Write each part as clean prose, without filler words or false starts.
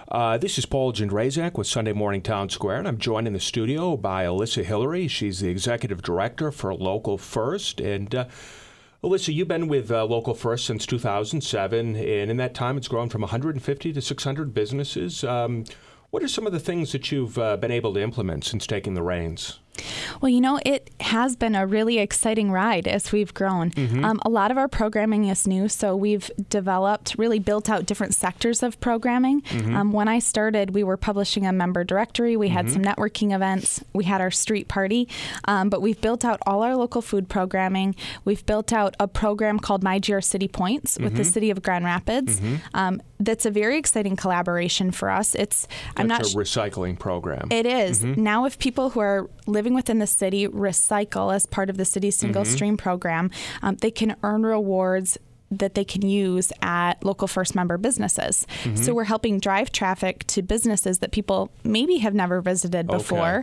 This is Paul Jindrazak with Sunday Morning Town Square, and I'm joined in the studio by Alyssa Hillary. She's the Executive Director for Local First. And Alyssa, you've been with Local First since 2007, and in that time it's grown from 150 to 600 businesses. What are some of the things that you've been able to implement since taking the reins? Well, you know, it has been a really exciting ride as we've grown. A lot of our programming is new, so we've really built out different sectors of programming. When I started, we were publishing a member directory. We had some networking events. We had our street party. But we've built out all our local food programming. We've built out a program called My GR City Points with the city of Grand Rapids. That's a very exciting collaboration for us. It's a recycling program. It is. Now if people who are living within the city recycle as part of the city's single stream program, they can earn rewards that they can use at Local First member businesses. So we're helping drive traffic to businesses that people maybe have never visited before.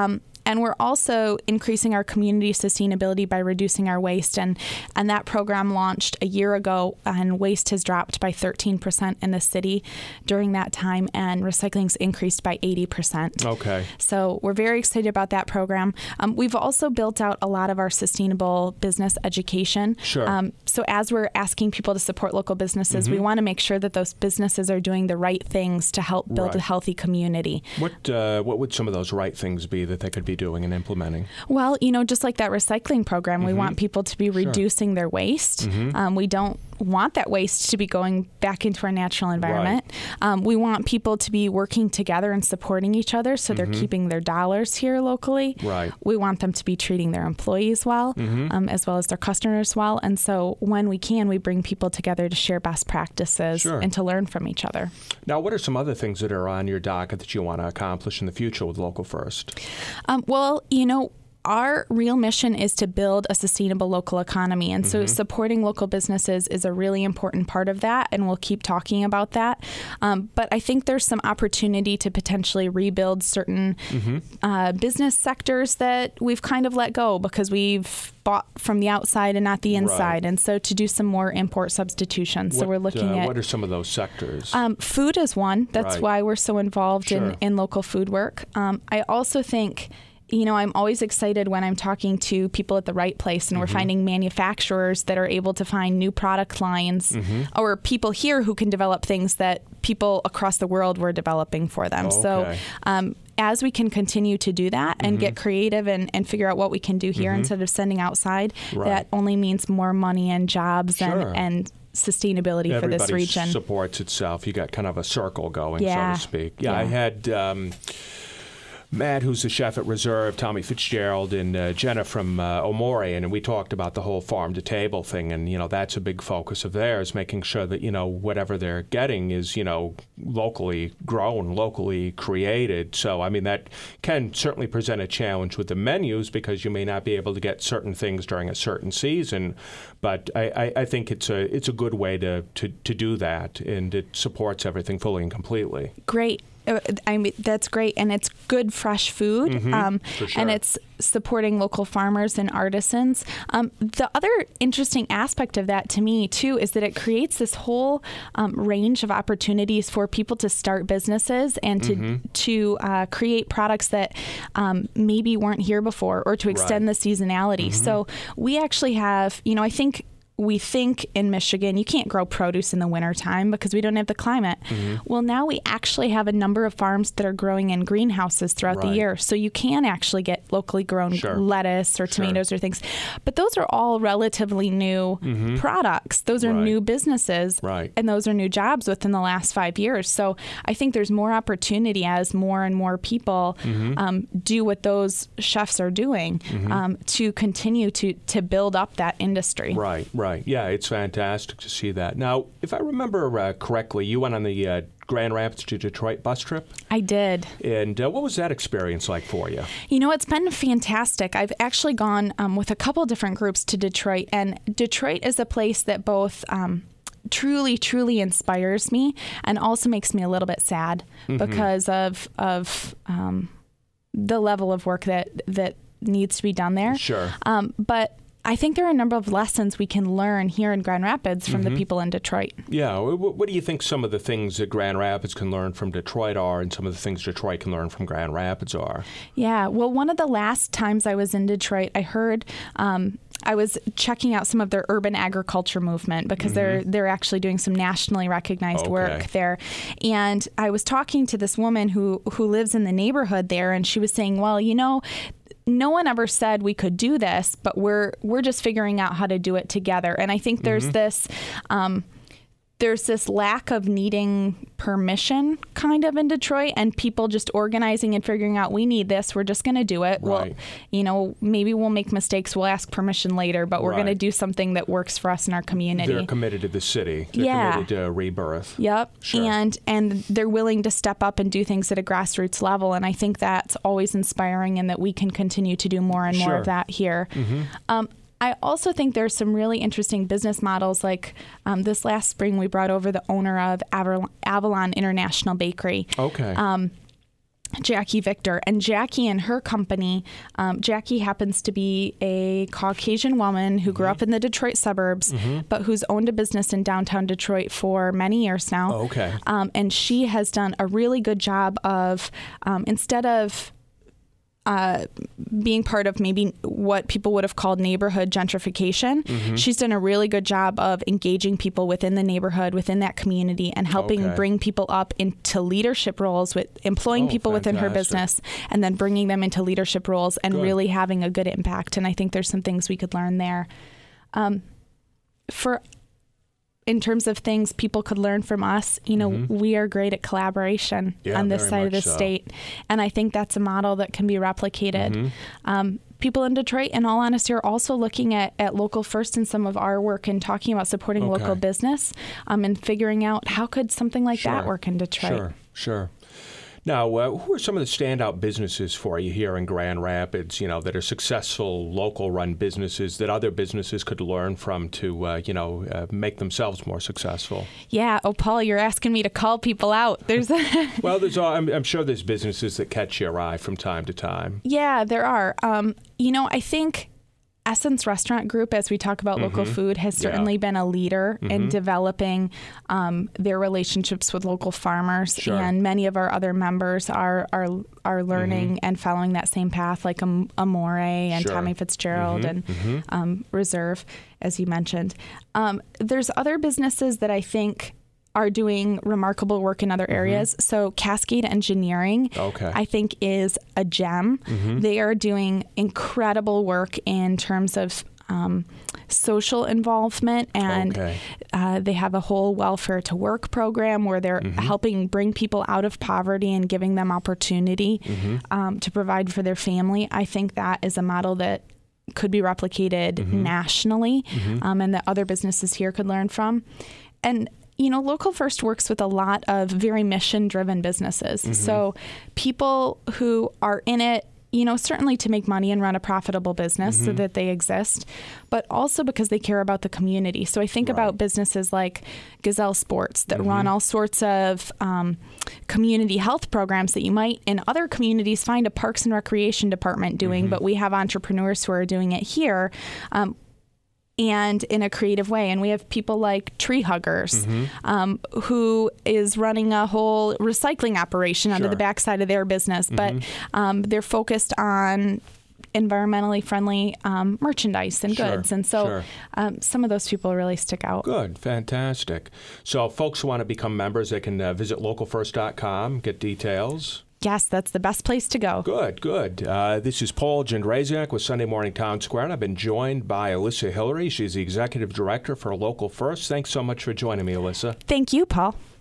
And we're also increasing our community sustainability by reducing our waste. And that program launched a year ago, and waste has dropped by 13% in the city during that time, and recycling's increased by 80%. Okay. So we're very excited about that program. We've also built out a lot of our sustainable business education. Sure. So as we're asking people to support local businesses, we want to make sure that those businesses are doing the right things to help build a healthy community. What would some of those right things be that they could be doing and implementing? Well, you know, just like that recycling program, we want people to be reducing their waste. We don't want that waste to be going back into our natural environment. We want people to be working together and supporting each other, so they're keeping their dollars here locally. We want them to be treating their employees well, as well as their customers well. And so when we can, we bring people together to share best practices and to learn from each other. Now, what are some other things that are on your docket that you want to accomplish in the future with Local First? Well, you know, our real mission is to build a sustainable local economy. And so supporting local businesses is a really important part of that, and we'll keep talking about that. But I think there's some opportunity to potentially rebuild certain business sectors that we've kind of let go because we've bought from the outside and not the inside. And so to do some more import substitution. So we're looking at... What are some of those sectors? Food is one. That's why we're so involved in local food work. I also think... You know, I'm always excited when I'm talking to people at the right place and we're finding manufacturers that are able to find new product lines or people here who can develop things that people across the world were developing for them. So as we can continue to do that and get creative and figure out what we can do here instead of sending outside, that only means more money and jobs and sustainability for this region. Everybody supports itself. You got kind of a circle going, so to speak. I had... Matt, who's the chef at Reserve, Tommy Fitzgerald, and Jenna from Omori, and we talked about the whole farm-to-table thing, and, you know, that's a big focus of theirs, making sure that, you know, whatever they're getting is, you know, locally grown, locally created. So, I mean, that can certainly present a challenge with the menus because you may not be able to get certain things during a certain season, but I think it's a good way to do that, and it supports everything fully and completely. Great. I mean, that's great. And it's good, fresh food. And it's supporting local farmers and artisans. The other interesting aspect of that to me, too, is that it creates this whole range of opportunities for people to start businesses and to create products that maybe weren't here before or to extend the seasonality. So we actually have, you know, we think in Michigan you can't grow produce in the wintertime because we don't have the climate. Well, now we actually have a number of farms that are growing in greenhouses throughout the year. So you can actually get locally grown lettuce or tomatoes or things. But those are all relatively new products. Those are new businesses. And those are new jobs within the last 5 years. So I think there's more opportunity as more and more people do what those chefs are doing to continue to build up that industry. Right. Yeah, it's fantastic to see that. Now, if I remember correctly, you went on the Grand Rapids to Detroit bus trip? I did. And what was that experience like for you? You know, it's been fantastic. I've actually gone with a couple different groups to Detroit, and Detroit is a place that both truly, truly inspires me and also makes me a little bit sad because of the level of work that needs to be done there. Sure. But I think there are a number of lessons we can learn here in Grand Rapids from the people in Detroit. Yeah. What do you think some of the things that Grand Rapids can learn from Detroit are, and some of the things Detroit can learn from Grand Rapids are? Yeah. Well, one of the last times I was in Detroit, I heard I was checking out some of their urban agriculture movement because they're actually doing some nationally recognized work there. And I was talking to this woman who lives in the neighborhood there, and she was saying, well, no one ever said we could do this, but we're just figuring out how to do it together. And I think there's this lack of needing permission kind of in Detroit, and people just organizing and figuring out, we need this, we're just going to do it. Right. Well, maybe we'll make mistakes, we'll ask permission later, but we're going to do something that works for us in our community. They're committed to the city. They're committed to rebirth. Yep. Sure. And they're willing to step up and do things at a grassroots level. And I think that's always inspiring, and that we can continue to do more and more of that here. I also think there's some really interesting business models. Like this last spring, we brought over the owner of Avalon International Bakery. Okay. Jackie Victor. And Jackie and her company, Jackie happens to be a Caucasian woman who grew up in the Detroit suburbs, but who's owned a business in downtown Detroit for many years now. Oh, okay. And she has done a really good job of, instead of being part of maybe what people would have called neighborhood gentrification, she's done a really good job of engaging people within the neighborhood, within that community, and helping bring people up into leadership roles, with employing people within her business, and then bringing them into leadership roles and really having a good impact. And I think there's some things we could learn there. In terms of things people could learn from us, we are great at collaboration on this side of the state. And I think that's a model that can be replicated. People in Detroit, in all honesty, are also looking at Local First in some of our work and talking about supporting local business and figuring out how could something like that work in Detroit. Sure. Now, who are some of the standout businesses for you here in Grand Rapids, that are successful local-run businesses that other businesses could learn from to, make themselves more successful? Yeah. Oh, Paul, you're asking me to call people out. Well, I'm sure there's businesses that catch your eye from time to time. Yeah, there are. I think Essence Restaurant Group, as we talk about local food, has certainly been a leader in developing their relationships with local farmers, and many of our other members are learning and following that same path, like Amore and Tommy Fitzgerald and Reserve, as you mentioned. There's other businesses that I think are doing remarkable work in other areas. So Cascade Engineering, I think, is a gem. They are doing incredible work in terms of social involvement, and they have a whole welfare to work program where they're helping bring people out of poverty and giving them opportunity to provide for their family. I think that is a model that could be replicated nationally, and that other businesses here could learn from. And Local First works with a lot of very mission-driven businesses. So people who are in it, certainly to make money and run a profitable business so that they exist, but also because they care about the community. So I think about businesses like Gazelle Sports that run all sorts of community health programs that you might in other communities find a Parks and Recreation department doing, but we have entrepreneurs who are doing it here. And in a creative way. And we have people like Tree Huggers, who is running a whole recycling operation under the backside of their business. But they're focused on environmentally friendly merchandise and goods. And so some of those people really stick out. Good. Fantastic. So folks who want to become members, they can visit localfirst.com, get details. Yes, that's the best place to go. Good. This is Paul Jędrzejczyk with Sunday Morning Town Square, and I've been joined by Alyssa Hillary. She's the Executive Director for Local First. Thanks so much for joining me, Alyssa. Thank you, Paul.